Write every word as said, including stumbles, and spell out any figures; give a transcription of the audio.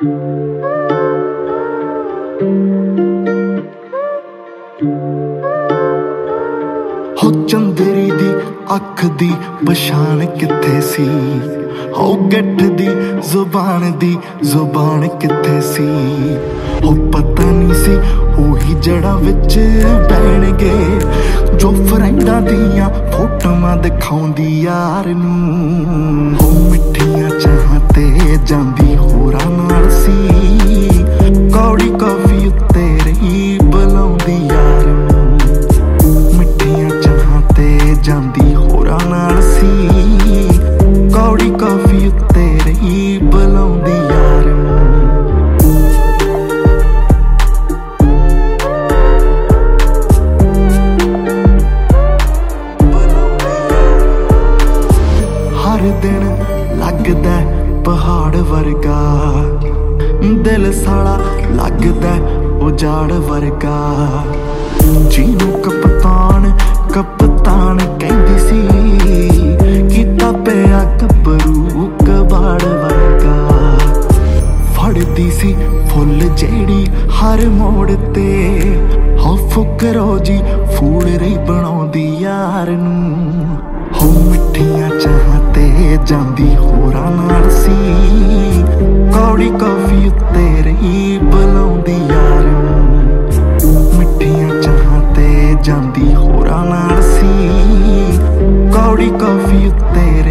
हो चंदरी दी अख दी पछाण किथे सी, हो गठ दी जुबान दी जुबान किथे सी। हो पता नहीं सी ओही जड़ा विच पैणगे जो फ्रेंडां दियां फोटोआं दिखाउंदी यार नूं। हो मिठियां चाहां ते जांदी होरां नाल सी, कौड़ी कॉफी उत्ते रही बुलाउंदी यार नूं। मिठियां चाहां ते जांदी होरां नाल सी, कौड़ी कॉफी उत्ते रही बुलाउंदी यार नूं। हर दिन लगदा पहाड़ वर्गा, दिल साड़ा लगदा उजाड़ वर्गा। जीनू कप्तान कप्तान कहंदी सी, कीता पिया गभरू कबाड़ वर्गा। फड़दी सी फुल जेड़ी हर मोड़ ते, हो फुकरो जी फूल रही बनाउंदी यार नूं। हो मिठियां चाहां ते जांदी होरां नाल सी, कौड़ी कॉफी उत्ते रही बुलाउंदी यार नूं। मिठियां चाहां ते जांदी होरां नाल सी, कौड़ी कॉफी उत्ते